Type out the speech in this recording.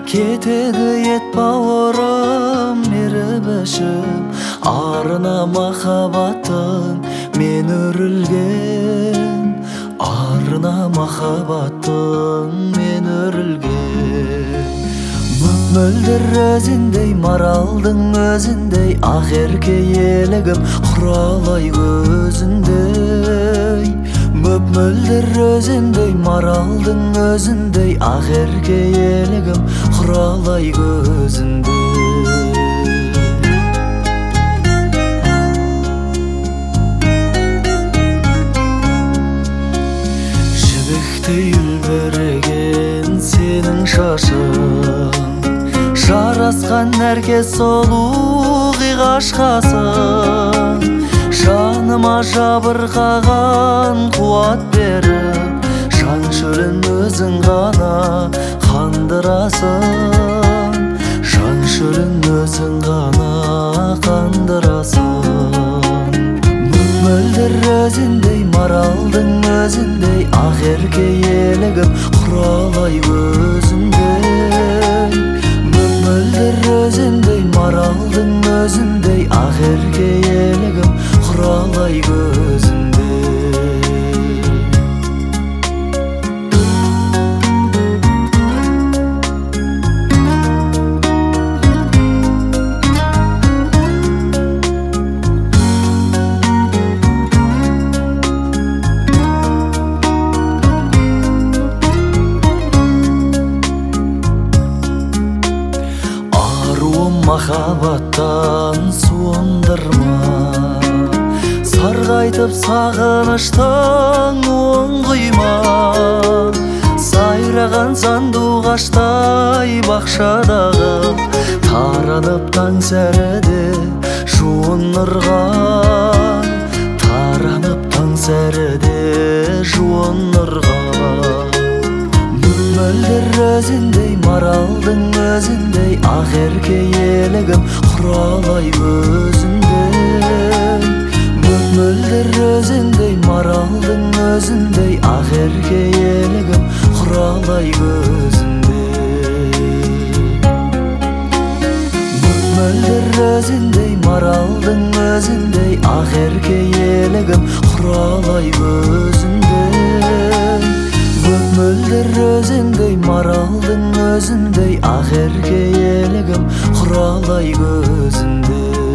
кетеді ет бауырым мейірбішім, арына махаббаттың мен өрілген, арына махаббаттың мен өрілген. Мөп-мөлдір өзіндей, маралдың өзіндей, ақ ерке елігім құралай көзіндей. Мөп-мөлдір өзіндей, маралдың өзіндей, ақ ерке елігім құралай көзіндей. Жібектей үлбіреген сенің шашың, жарасқан нәркес сұлу қиғашқасың, жаныма жабырқаған қуат беріп, жан шөлін өзің ғана қандырасың, жан шөлін өзің ғана қандырасың. Мөп-мөлдір өзіндей, маралдың өзіндей, ақ ерке елігім құралай көзіндей. Мөп-мөлдір өзіндей, маралдың өзіндей, ақ ерке елігім құралай көзіндей. Махаббаттан суындырма, сарғайтып сағыныштың оң құйма. Сайраған сандуғаштай бақшадағы, таранып таң сәріде жуынырған, таранып таң сәріде жуынырған. Мөп-мөлдір өзіндей, маралдың өзіндей, ақ ерке елігім құралай көзіндей. Мөп-мөлдір өзіндей, маралдың өзіндей, ақ ерке елігім құралай көзіндей. Мөп-мөлдір өзіндей, маралдың өзіндей, ақ ерке елігім құралай көзіндей. Мөп-мөлдір өзіндей, маралдың өзіндей, ақ ерке елігім құралай көзіндей.